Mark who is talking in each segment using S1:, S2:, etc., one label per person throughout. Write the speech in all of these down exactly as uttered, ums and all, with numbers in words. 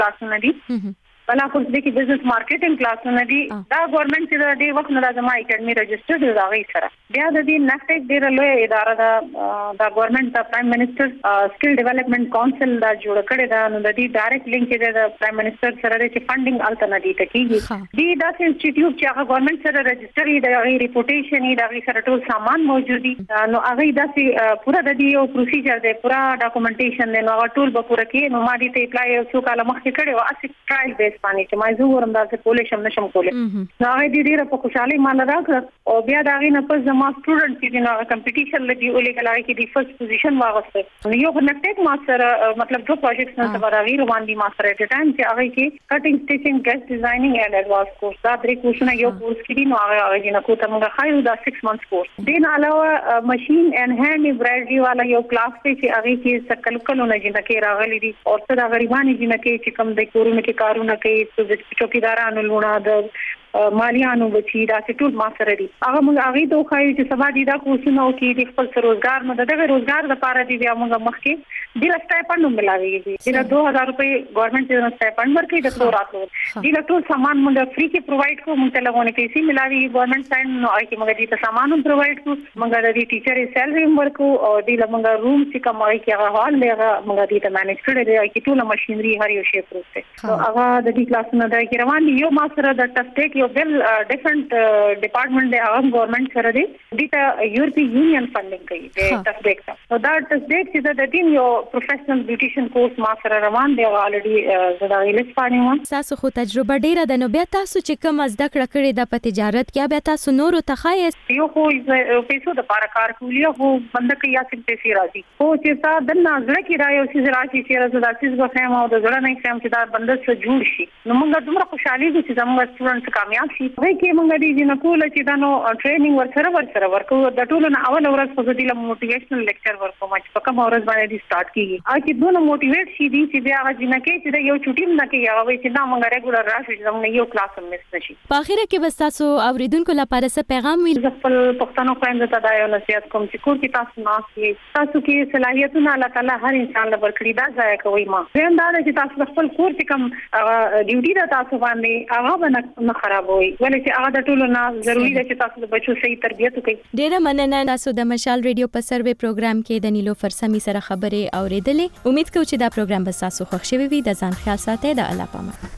S1: کلاسونه دي بلا خو دې کې بزنس مارکیټینګ کلاسونه دي دا ګورنمنت چې د دې وخت نه لازم اکیډمي رجسټر دی دا غي سره بیا د دې نفټیک ډیر لوی اداره ده د ګورنمنت د پرایم منسٹر سکل ډیولپمنٹ کونسل دا جوړ کړی دا نو د دې ډایرکټ لینک دی د پرایم منسٹر سره چې فندینګ الته نه دی تکیږي دی دا انسټیټیوټ چې هغه ګورنمنت سره رجسټر دی د غي ریپوټیشن دی د غي سره ټول سامان موجود دي نو هغه دا پورا د دې یو پروسیجر دی پورا ډاکومېنټیشن دی نو هغه ټول به پورا کې نو ما دې ته اپلای یو کال مخکې کړی او اسی ټرایل بیس باندې چې ما زه ورم دا څه کولې شم نشم کولې نو هغه دې ډیره په خوشحالي مان راغله او بیا دا غي نه پس زما سټوډنټ چې نو کمپټیشن لدی ولې کله کې د فرست پوزیشن واغسته نو یو نفټیک ماستر مطلب دوه پروجیکټس نه سره راغی روان دي ماستر ایت ټایم چې هغه کې کټینګ سټیچینګ ګیس ډیزاینینګ اینڈ ایڈوانس کورس دا درې کورسونه یو کورس کې دي نو هغه هغه نه کوته موږ خایو دا سکس منث کورس دین علاوه ماشین اینڈ هاند ایمبرایډري والا یو کلاس چې هغه کې سکل کلو نه جنہ کې راغلي دي او څه دا غریبانی جنہ کې چې کم د کورونو کې کارونه کوي د چوکیدارانو لونه د مالیانو بچی دا ټول ما سره دي هغه موږ هغه دوه خایو چې سبا دي دا کورسونه او کې د خپل روزګار نو دغه روزګار لپاره دی بیا موږ مخکې د سټایپند ملاويږي د دوه هزار روپے ګورنمنت د سټایپند ورکړي د ټول راتلو د ټول سامان موږ فری کې پرووایډ کوو موږ ته لګونه پیسې ملاوي ګورنمنت ساين نو اې کې موږ دې ته سامان پرووایډ کوو موږ د ټیچر سیلري ورکو او د موږ روم چې کوم اې کې هغه حال دی موږ دې ته مانیج کړی دی چې ټول ماشينري هر یو شی پروسه هغه د دې کلاسونو د کې روان دي یو ما سره د ټسټیک یو بل ډیفرنٹ ډپارټمنٹ دی هغه ګورنمنت سره دی د یورپی یونین فندینګ کوي د ټسټیک نو دا ټسټیک چې د دین یو پروفیشنل بیوټیشن کورس ما سره روان دی الریډي زدا ویلس پانیو
S2: تاسو خو تجربه ډیره ده نو بیا تاسو چې کوم زده کړه کړې د په تجارت کې بیا تاسو نورو تخایس
S1: یو خو پیسو د پاره کار کولی خو بند کې یا څه پیسې راځي خو چې تا د نازله کې رايو چې راځي چې زدا چې به فهم او د زړه نه فهم چې دا بند څه جوړ شي نو موږ دومره خوشحالي دي چې زموږ سټوډنټ کامیاب شي وای کې موږ دې نه کوله چې دا نو ټریننګ ورسره ورسره ورکو د ټولو نه اول ورځ په دې له موټیویشنل لیکچر ورکو ما چې په کوم ورځ باندې دې سٹارټ کیږي ا چې دونه موټیویټ شي دي چې بیا هغه نه کې چې یو چټیم نه کې هغه چې دا موږ ریګولر راشي زموږ یو کلاس هم مس نشي
S2: په اخر کې بس تاسو اوریدونکو لپاره څه پیغام ویل
S1: خپل پښتنو خويند ته دا یو نصیحت کوم چې کور کې تاسو ناسي تاسو کې صلاحیتونه الله تعالی هر انسان له ورکړي دا ځای کوي ما زم دا چې تاسو خپل کور کې کوم ډیوټي دا تاسو باندې هغه باندې خرابوي ولې چې هغه د ټولو نه ضروری ده چې تاسو د بچو صحیح تربیت وکړئ
S2: ډیره مننه تاسو د مشال ریډیو په سروې پروګرام کې د نیلوفر سمي سره خبرې اوریدلې امید کوم چې دا پروګرام به تاسو خوښ شوي وي د ځان خیال ساتئ د الله پامه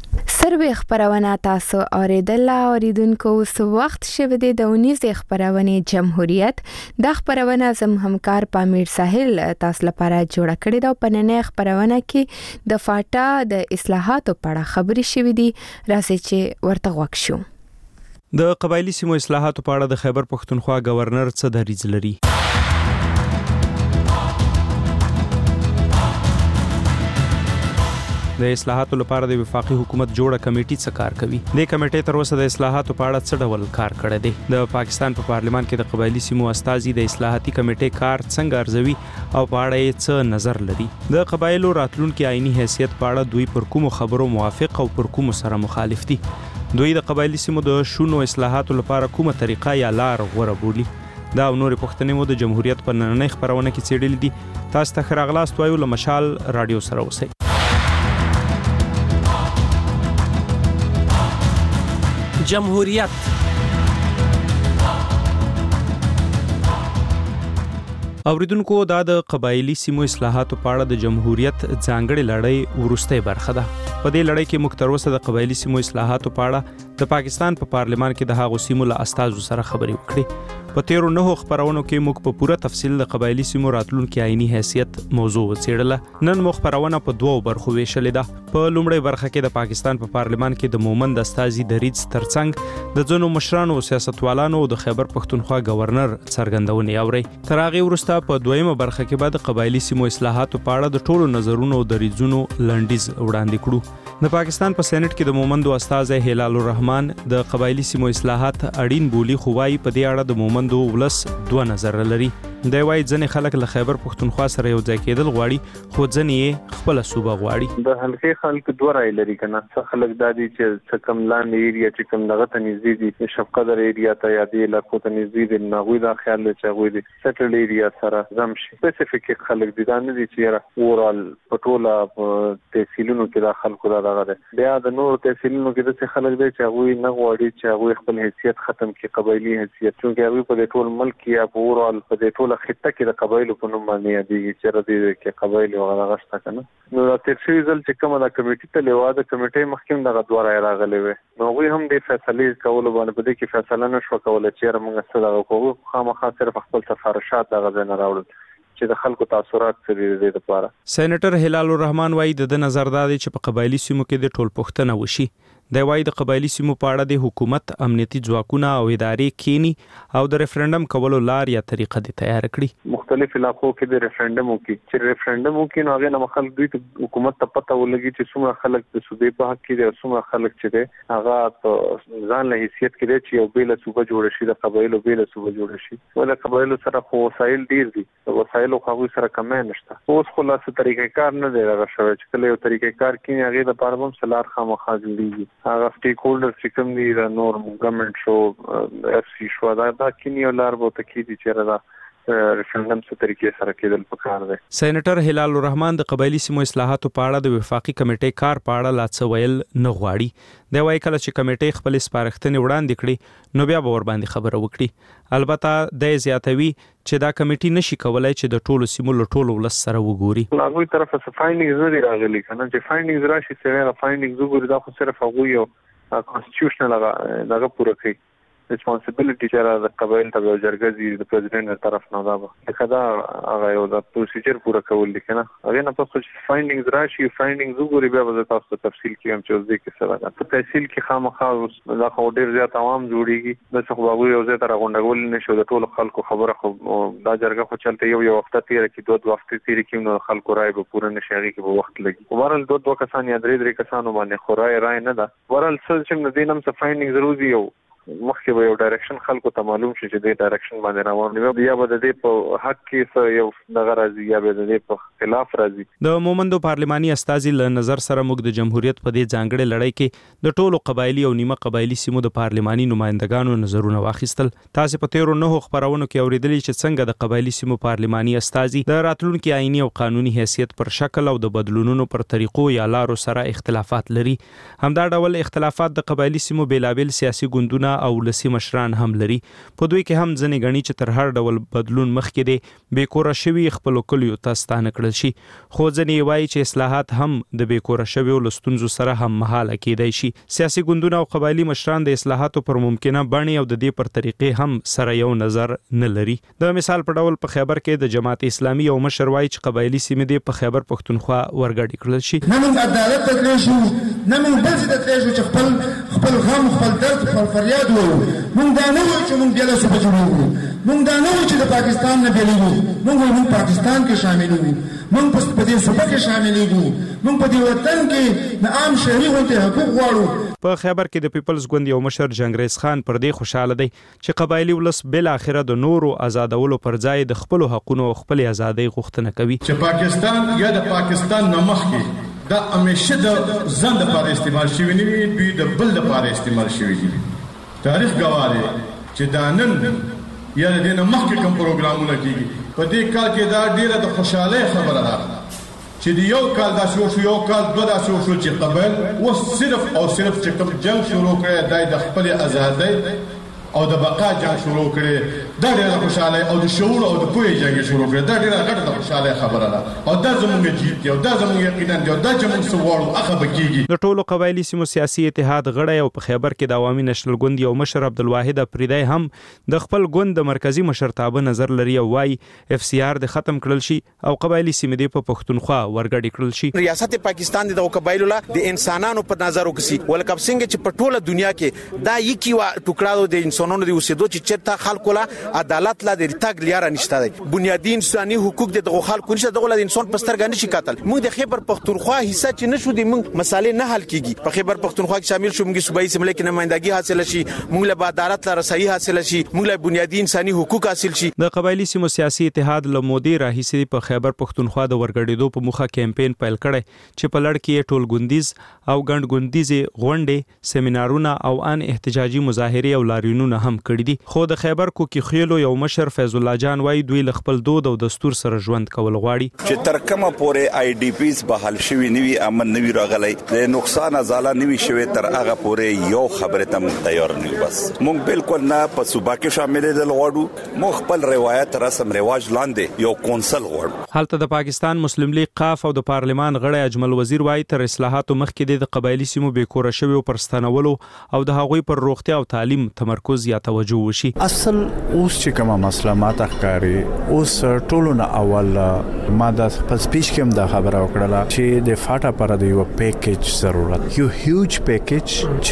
S3: سروې خبرونه تاسو اوریدل اوریدونکو سو وخت شوه د اونیزه خبرونه جمهوریت د خبرونه زم همکار پامیر ساحل تاسو لپاره جوړ کړی دا پننه خبرونه کې د فاټا د اصلاحاتو په اړه خبري شوې دي راځي چې ورته وښیو
S4: د قبایلی سیمو اصلاحاتو په اړه د خیبر پښتونخوا گورنر څه دریځ لري د اصلاحاتو لپاره د وفاقي حکومت جوړه کمیټه څه کار کوي د کمیټې تر اوسه د اصلاحاتو په اړه څه ډول کار کړی دی د پاکستان په پارلیمان کې د قبایلی سیمو استازي د اصلاحاتي کمیټې کار څنګه ارزوي او په اړه یې څه نظر لري د قبایلو راتلونکو آئینی حیثیت په اړه دوی پر کومو خبرو موافق او پر کومو سره مخالف دي دوی د قبایلی سیمو د شونو اصلاحاتو لپاره کومه طریقه یا لار غوره بولي دا نور پښتنې مو د جمهوریت په نننۍ خبرونه کې څېړل دي تاسو ته خراغلاست وایو له مشال رادیو سره اوسئ
S5: جمهوریت
S4: اوریدونکو دا د قبایلی سیمو اصلاحاتو په اړه د جمهوریت ځانګړې لړۍ ورسته برخه ده په دې لړۍ کې موږ تر اوسه د قبایلی سیمو اصلاحاتو په اړه د پاکستان په پارلیمان کې د هغو سیمو له استازو سره خبرې وکړې په تیرو نهو خبرونو کې موږ په پوره تفصیل د قبایلی سیمو راتلونکو آئینی حیثیت موضوع وڅېړله نن موږ خبرونه په دوو برخو ویشلې ده په لومړۍ برخه کې د پاکستان په پارلیمان کې د مومند استازي دریځ ترڅنګ د ځینو مشرانو او سیاستوالانو او د خیبر پښتونخوا گورنر څرګندونې اوري تر هغې وروسته په دویمه برخه کې به د قبایلی سیمو اصلاحاتو په اړه د ټولو نظرونو او دریځونو لنډیز وړاندې کړو د پاکستان په سېنات کې د مومندو استازي هلال الرحمن د قبایلی سیمو اصلاحات اړین بولی خو وايي په دې اړه د مومندو ولس دوه نظر لري دی وايي ځنې خلک له خیبر پښتونخوا سره یو ځای کېدل غواړي خو ځنې یې خپله صوبه غواړي.
S6: د حلقې خلک دوه رای لري که نه. څه خلک دا دي چې څه کم لاندې ایریا چې کوم دغه ته نږدې دي شفقدر ایریا ته یا دې علاقو ته نږدې دي نو هغوی دا خیال دی چې هغوی د سیټلډ ایریا سره ضم شي. سپیسیفیک خلک دي دا نه دي چې یاره اورال په ټوله تحصیلونو کې دا خلکو دا دغه دی. بیا د نورو تحصیلونو کې داسې خلک دی چې هغوی نه غواړي چې هغوی خپل حیثیت ختم کړي، قبایلي حیثیت، چونکې هغوی په دې ټول ملک کې یا په اورال په دې ټوله خطه کې د قبایلو په نوم باندې یادېږي چې ردې کې قبایل او هغه شته که نه. نو دا تېر شوي ځل چې کومه دا کمیټي تلې وه د کمیټۍ مخکې هم دغه دوه رایې راغلې وې نو هغوی هم دې فیصلې کولو باندې په دې کې فیصله نه شوه کولی چې یاره موږ څه دغه کوو. خامخا صرف خپل سفارشات دغه ځای نه راوړل چې د خلکو تاثرات څه دي د دې لپاره.
S4: سېنیټر هلال الرحمن وایي د ده نظر دا دی چې په قبایلي سیمو کې د ټول پوښتنه وشي. دی وایي د قبایلي سیمو په اړه د حکومت امنیتي ځواکونه او ادارې کینی او د ریفرنډم کولو لار یا طریقه دې تیار کړي.
S6: مختلف علاقو کې د ریفرنډم وکړي چې ریفرنډم وکړي نو هغې نه خلک دوی ته حکومت ته پته ولګي چې څومره خلک د صوبې په حق کې دي او څومره خلک چې دی هغه په ځان له حیثیت کې دی چې یو بېله صوبه جوړه شي، د قبایلو بېله صوبه جوړه شي. ولې قبایلو سره خو وسایل ډېر دي، د وسایلو خو هغوی سره کمی نشته. اوس خو لا څه طریقې کار نه دی دغه شوی چې کله یو طریقې کار کړي هغې دپاره به هم څه لار خامخا جوړېږي. هغه سټیک هولډر چې کوم دي د نور ګورنمنټ شو اف سی شو دا دا کینی لار به ته کېدي چې دا ریفرنډم څه طریقې سره کېدل پکار دی.
S4: سېنیټر هلال الرحمن د قبایلي سیمو اصلاحاتو په اړه د وفاقي کمیټې کار په اړه لا څه ویل نه غواړي. دی وایي کله چې کمیټې خپلې سپارښتنې وړاندې کړي نو بیا به ورباندې خبره وکړي. البته دی زیاتوي چې دا کمیټې نشي کولای چې د ټولو سیمو له ټولو ولس سره وګوري.
S6: له هغوی طرفه څه فاینډینګز نه دي راغلي که نه چې فاینډینګز راشي سړی هغه فاینډینګز وګوري دا خو صرف هغوی یو کانسټیټیوشنل دغه پوره کوي. ریسپانسیبিলিټي چې د قبایل ته یو جرګه دي د پرزیدنت تر طرف نه دا به دا هغه یو د پروسیجر پوره کول دي کنه. هغه نه پس چې فاینډینګز راشي فاینډینګز وګوري بیا به تاسو ته تفصیل کوم چې اوس دې کې څه راغلی. په تحصیل کې خامخا دا خو ډېر زیات عوام جوړیږي د څه خو هغوی یو ځای ته راغونډول نه شو. د ټولو خلکو خبره خو دا جرګه خو چلته یو یو وخته تېره کړي دوه دوه وخته تېرې کړي نو خلکو رایې به پوره نه شي هغې کې به وخت لګي. خو بهرحال دوه دوه کسان یا درې درې کسانو باندې خو رایې رایې نه ده. بهرحال څه چې د دې نه هم څه فاینډینګز روزي یو مخکې به یو ډایرکشن خلکو ته معلوم شي چې دې ډایرکشن باندې روان دي یا به د دې په حق کې یو دغه راځي یا به د دې په خلاف راځي.
S4: د مومندو پارلماني استازي له نظر سره موږ د جمهوریت په دې ځانګړې لړۍ کې د ټولو قبایلي او نیمه قبایلي سیمو د پارلماني نمائندګانو نظرونه واخیستل. تاسو په تیرو نهو خبرونو کې اوریدلی چې څنګه د قبایلي سیمو پارلماني استازي د راتلونکي آئینی او قانوني حیثیت پر شکل او د بدلونونو پر طریقو یا لارو سره اختلافات لري. همدا ډول اختلافات د قبایلي سیمو بیلابل سیاسي ګوندونه او لسی مشران هم لري. په دوی کې هم ځنې غني چې تر هر ډول بدلون مخکې دي بې کوره شوي خپل کلیو ته ستانه کړل شي. خو ځنې وایي چې اصلاحات هم د بې کوره شویو له ستونزو سره هم مهاله کېدای شي. سیاسي ګوندونه او قبایلي مشران د اصلاحاتو پر ممکنه بڼې او د دې پر طریقې هم سره یو نظر نه لري. د مثال په ډول په خیبر کې د جماعت اسلامي یو مشر وایي چې قبایلي سیمې دې په خیبر پښتونخوا ورګډې کړل شي.
S7: نه موږ عدالت ته تللی شو، نه موږ بل څه ته تللی شو چې خپل خپل غم خپل درد خپل فریاد وایو. موږ دا نه وایو چې موږ بېله صوبه جوړوو، موږ دا نه وایو چې د پاکستان نه بېلېږو. موږ وایو موږ پاکستان کې شاملېږو، موږ په دې صوبه کې شاملېږو، موږ په دې وطن کې د عام شهري غوندې حقوق غواړو.
S4: په خیبر کې د پیپلز ګوند یو مشر جنګریز خان پر دې خوشاله دی چې قبایلي ولس بل اخره د نورو آزادولو پر ځای د خپل حقوقو او خپل ازادۍ غوښتنه کوي.
S7: چې پاکستان یا د پاکستان نه مخکې دا همیشه د ځان لپاره استعمال شوی نه وي، دوی د بل لپاره استعمال شوی دي. تاریخ ګواه دی چې دا نن یا د دې نه مخکې کوم پروګرامونه کېږي په دې کال کې دا ډېره د خوشحالۍ خبره ده چې د یو کال داسې وشو یو کال دوه داسې وشو چې قبایل اوس صرف او صرف چې کوم جنګ شروع کړی دی د خپلې ازادۍ او د بقا جنګ شروع کړي. دا ډېره خوشحالۍ او د شعور او د پوهې جنګ شروع کړي. دا ډېره غټه د خوشحالۍ خبره ده او دا زموږ جیت دی او دا زموږ یقینا دی او دا چې موږ څه غواړو هغه به کېږي.
S4: د ټولو قبایلي سیمو سیاسي اتحاد غړی او په خیبر کې د عوامي نشنل ګوند یو مشر عبدالواحد افریدی هم د خپل ګوند د مرکزی مشرتابه نظر لري او وايي اف سی آر د ختم کړل شي او قبایلي سیمې د په پښتونخوا ورګډې کړل شي.
S8: ریاست پاکستان د قبایلو لا د انسانانو په نظر وکسي ولکه څنګه چې په ټوله دنیا کې دا یکی وا ټوکړه د انسانانو د اوسېدو چې چرته خلکو لا عدالت لا د تاګ لیاره نشته دی بنیادی انساني حقوق د دغه خلکو نشه دغه د انسان په سترګ نشي کتل موږ د خیبر پختونخوا حصہ چې نشو د موږ مسالې نه حل کیږي په خیبر پختونخوا کې شامل شو موږ صوبایي سیمه کې نمائندګي حاصل شي موږ له عدالت لا رسایي حاصل شي موږ له بنیادی انساني حقوق حاصل شي
S4: د قبایلی سیمو سیاسي اتحاد له مودې راهیسې په خیبر پختونخوا د ورګړېدو په مخه کمپاین پیل کړی چې په لړ کې ټول ګوندیز او ګڼ ګوندیزې غونډې سیمینارونه او ان احتجاجي مظاهرې او لاریونونه هم کړي دي خو د خیبر کوکي خیلو یو مشر فیض الله جان وايي دوی له خپل دود او دستور سره ژوند کول غواړي
S9: چې تر کومه پورې آی ډی پیز بحال شوی نوي امن نوي راغلی د نقصان ازاله نوي شوی تر هغه پورې یو خبره تم تیار نه بس مونږ بالکل نه په صوبا کې شامل دي لوړو مو خپل روایت رسم رواج لاندې یو کونسل غواړو
S4: حالت د پاکستان مسلم لیگ قاف او د پارلمان غړی اجمل وزیر وايي تر اصلاحاتو مخکې د قبایلی سیمو بیکوره شوی او پرستانولو او د هغوی پر روغتیا او تعلیم تمرکز یا توجه وشي
S10: اصل اوس چې کومه مسله ماته ښکاري اوس ټولو نه اول ما د خپل سپیچ کې هم دا خبره وکړه چې د فاټا پر د یو پیکیج ضرورت یو هیوج پیکیج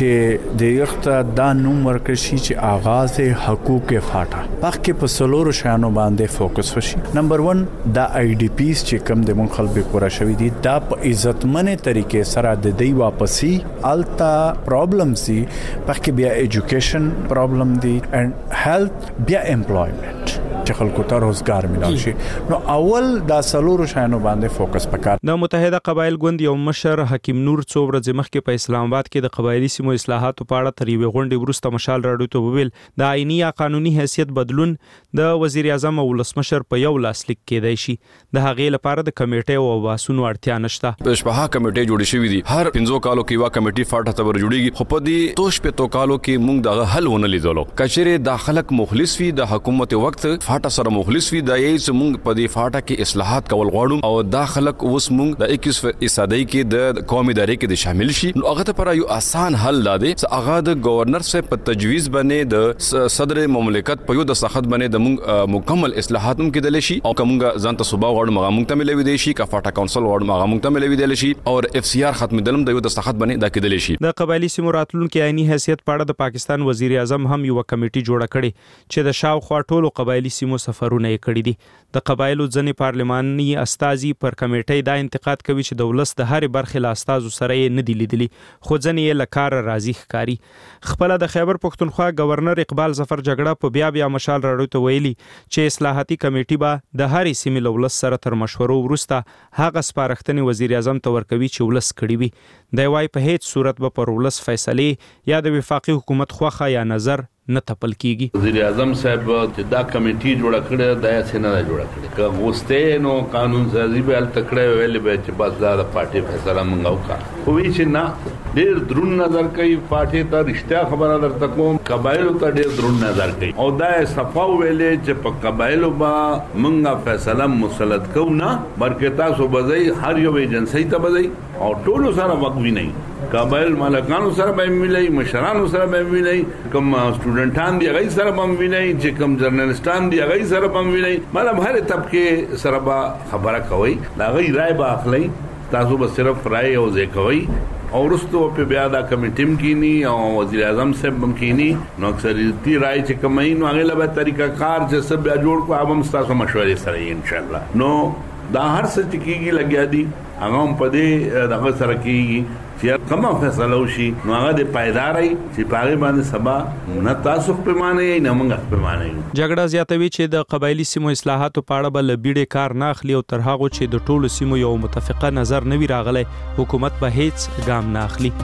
S10: چې د یخت دا نوم ورکړي چې آغاز حقوق فاټا پخې په سلورو شانو باندې فوکس وشي نمبر ون دا آی ډی پیز چې کم د مون خلک کورا شوی دي دا په عزتمنه طریقې سره د دی واپسی التا پرابلم سي پخې بیا ایجوکیشن پرابلم دي and health بیا امپلویمنت چې خلکو ته روزګار ملو شي نو اول دا سلورو شانو باندې فوکس وکړ
S4: د متحده قبایل ګوند یو مشر حکیم نور څو ورځې مخکې په اسلام آباد کې د قبایلی سیمو اصلاحاتو په اړه تر یوې غونډې وروسته مشال راډیو ته وویل د آئینی یا قانوني حیثیت بدلون د وزیر اعظم او ولسمشر په یو لاسلیک کېدای شي د هغې لپاره د کمیټې او باسونو اړتیا نشته
S11: پښپها کمیټې جوړې شوې دي هر پنځو کالو کې وا کمیټې فاټه ته ورجوړيږي خو په دې توش په تو کالو کې موږ د حل ونه لیدلو کچېره د خلک مخلص وي د حکومت وخت فاټه سره مخلص وي د یې موږ په دې فاټه کې اصلاحات کول غواړو او دا خلک اوس موږ د اکیس فیصد کې د قومي ادارې کې شامل شي نو هغه ته پر یو آسان حل لاده چې هغه د گورنر سے په تجویز باندې د صدر مملکت په یو د سخت باندې د موږ مکمل اصلاحات هم کېدل شي او کومه ځان ته صوبا غواړو مغه موږ ته ملوي دي شي کا فاټه کونسل غواړو مغه موږ ته ملوي دي شي او اف سی آر ختم دلم د یو د سخت باندې دا کېدل شي
S4: د قبایلی سیمو راتلونکو عیني حیثیت په اړه د پاکستان وزیر اعظم هم یو کمیټي جوړه کړې چې د شاوخوا ټولو قبایلی سیمو سفرونه یې کړی دي د قبایلو ځنې پارلماني استازي پر کمیټې دا انتقاد کوي چې د ولس د هر برخې له استازو سره یې نه دی لیدلی خو ځنې یې له کاره راضي ښکاري خپله د خیبر پښتونخوا گورنر اقبال ظفر جګړه په بیا بیا مشال راډیو ته ویلي چې اصلاحاتي کمیټې به د هرې سیمې له ولس سره تر مشورو وروسته هغه سپارښتنې وزیر اعظم ته ورکوي چې ولس کړي وي دی وايي په هیڅ صورت به پر ولس فیصلې یا د وفاقي حکومت خوښه یا نظر نه تپل کیږي
S12: وزیر اعظم صاحب چې دا کمیټي جوړه کړې دا یې نه جوړه کړې که غوسته نو قانون سازي به ال تکړه ویل به چې بس دا د پارټي فیصله مونږ وکړه خو وی چې نه ډېر درون نظر کوي پارټي ته رښتیا خبره درته کوم قبایلو ته ډېر درون نظر کوي او دا صفا ویلې چې په قبایلو با مونږه فیصله مسلط کو نه بلکې تاسو بځای هر یو ایجنسی ته بځای او ټولو سره وقوي نه قبایل مالکانو سره به ملي مشرانو سره به ملي کوم سټوډنټان دی غي سره بم ویني چې کوم جرنالستان دی غي سره بم ویني مطلب هر طبقه سره به خبره کوي دا غي رائے به اخلي تاسو به صرف رائے او ځکوي او رستو په بیا دا کمیټیم کینی او وزیر اعظم صاحب بم کینی نو اکثریتی رائے چې کومای نو هغه له طریقہ کار چې سب بیا جوړ کو عوام تاسو مشورې سره ان شاء الله نو دا هر څه چې کیږي لګیا دي هغه په دې دغه سره کیږي چې کومه فیصله وشي نو هغه د پایداري چې پاره باندې سبا نه تاسو په معنی نه موږ په معنی
S4: جګړه زیاتوي چې د قبایلی سیمو اصلاحاتو په اړه بل بیډه کار نه اخلي او تر هغه چې د ټولو سیمو یو متفقه نظر نه وی راغلی حکومت به هیڅ ګام نه اخلي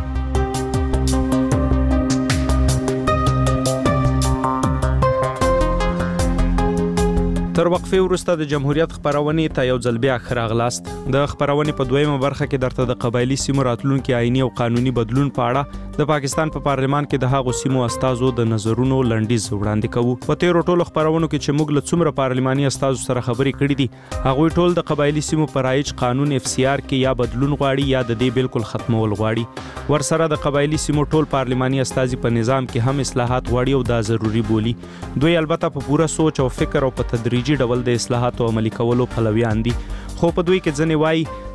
S4: تر وقفه وروسته د جمهوریت خبرونه ته یو ځل بیا خراغلاست د خبرونه په دویمه برخه کې درته د قبایلی سیمو راتلونکو آئینی او قانوني بدلون په اړه د پاکستان په پارلمان کې د هغو سیمو استازو د نظرونو لنډیز وړاندې کوو په تیرو ټولو خبرونو کې چې موږ له څومره پارلماني استازو سره خبرې کړې دي هغه ټول د قبایلی سیمو پر رایج قانون اف سی آر کې یا بدلون غواړي یا د دې بالکل ختمول غواړي ورسره د قبایلی سیمو ټول پارلماني استازي په نظام کې هم اصلاحات غواړي او دا ضروری بولی دوی البته په پوره سوچ او فکر او په تدریج ډول د اصلاحاتو عملي کولو پلویان دي خو په دوی کې ځنې وایي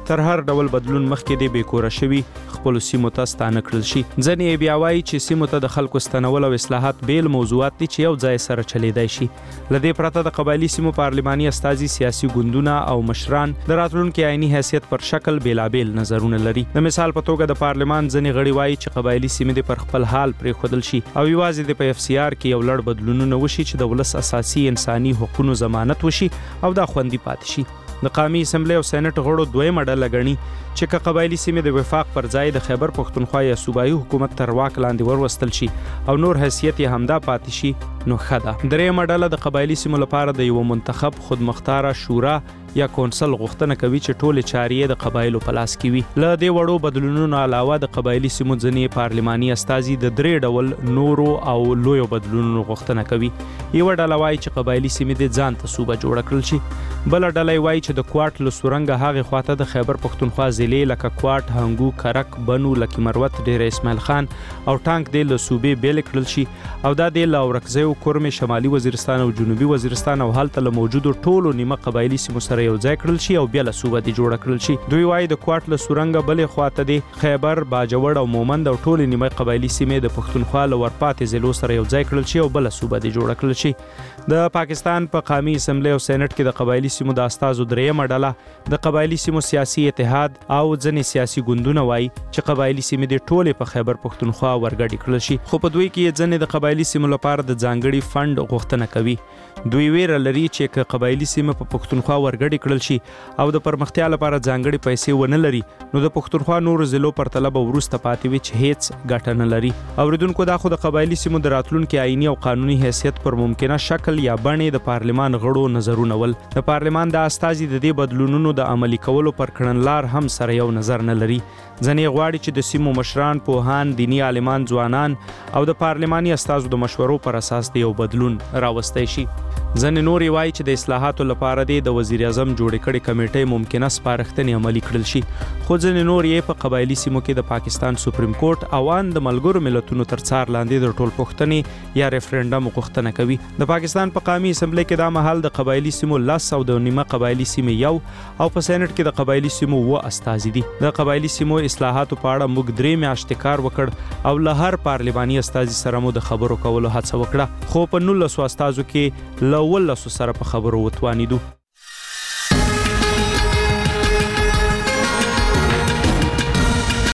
S4: تر هر ډول بدلون مخکې د بیکوره شوي خپل سیمو ته ستانه کړل شي. ځنې یې بیا وایي چې سیمو ته د خلکو ستنول او اصلاحات بیل موضوعات دي چې یو ځای سره چلیدای شي. له دې پرته د قبایلي سیمو پارلماني استازي، سیاسي ګوندونه او مشران د راتلونکي عیني حیثیت پر شکل بیلابیل نظرونه لري. د مثال په توګه د پارلمان ځنې غړي وایي چې قبایلي سیمې د پر خپل حال پرېښودل شي او یوازې د په اف سی آر کې یو لړ بدلونونه وشي چې د ولس اساسي انساني حقوقو ضمانت وشي او دا خوندي پاتې شي. د قومي اسمبلی او سېنات غړو دویمه ډله ګڼي چې که قبایلي سیمې د وفاق پر ځای د خیبر پښتونخوا یا صوبایي حکومت تر واک لاندې وروستل شي او نور حیثیت یې همدا پاتې شي نو ښه ده. درېیمه ډله د قبایلي سیمو لپاره د یو منتخب خودمختاره شورا یا کونسل غوښتنه کوي چې ټولې چارې د قبایلو په لاس کې وي. له دې وړو بدلونونو علاوه د قبایلي سیمو ځینې پارلماني استازي د درې ډول نورو او لویو بدلونونو غوښتنه کوي. یوه ډله وایي چې قبایلي سیمې د ځان ته صوبه جوړه کړل شي. بله ډله وایي چې د کوټ له سورنګه هغې خواته د خیبر پښتونخوا ضلعې لکه کوټ، هنګو، کرک، بنو، لکي مروت، ډیر اسماعیل خان او ټانک دې له صوبې بیل کړل شي او دا دې له اورکزیو، کورمې، شمالي وزیرستان او جنوبي وزیرستان او هلته له موجودو ټولو نیمه قبایلي سیمو سره یو ځای کړل شي او بیا له صوبه دې جوړه کړل شي. دوی وایي د کوټ له سورنګه بلې خواته دې خیبر، باجوړ او مومند او ټولې نیمه قبایلي سیمې د پښتونخوا له ورپاتې ضلعو سره یو ځای کړل شي او بله صوبه دې جوړه کړل شي. د پاکستان په قومي اسمبلی او سېنات کې د قبایلي سیمو د استازو درېیمه ډله د قبایلي سیمو سیاسي اتحاد او ځینې سیاسي ګوندونه وایي چې قبایلي سیمې دې ټولې په خیبر پښتونخوا ورګډې کړل شي، خو په دوی کې ځینې د قبایلي سیمو لپاره د ځانګړي فند غوښتنه کوي. دوی ویره لري چې که قبایلي سیمه په پښتونخوا ورګډې کړل شي او د پرمختیا لپاره ځانګړي پیسې ونه لري نو د پښتونخوا نورو ضلعو پرتله به وروسته پاتې وي چې هیڅ ګټه نه لري. اوریدونکو دا خو د قبایلي سیمو د راتلونکي آئیني او قانوني حیثیت پر ممکنه شکل یا بڼې د پارلمان غړو نظرونه ول. د پارلمان د استازي د دې بدلونونو د عملي کولو پر کړنلار هم سره یو نظر نه لري. ځنې غواړي چې د سیمو مشران، پوهان، دیني عالمان، ځوانان او د پارلماني استازو د مشورو پر اساس د یو بدلون راوستی شي. ځنې نور وایي چې د اصلاحاتو لپاره د وزیر اعظم جوړې کړې کمیټې ممکنه سپارښتنې عملي کړل شي، خو ځنې نور یې په قبایلي سیمو کې د پاکستان سپریم کورټ او ان د ملګرو ملتونو تر څار لاندې د ټولپوښتنې یا ریفرنډم غوښتنه کوي. د پاکستان په قومي اسمبلی کې دا مهال د قبایلي سیمو لس او د نیمه قبایلي سیمې یو او په سېنات کې د قبایلي سیمو اووه استازي دي. د قبایلي سیمو اصلاحاتو په اړه موږ درې میاشتې کار وکړ او له هر پارلماني استازي سره مو د خبرو کولو هڅه وکړه، خو په نولسو استازو کې له ولسو سره په خبرو وتوانیدو.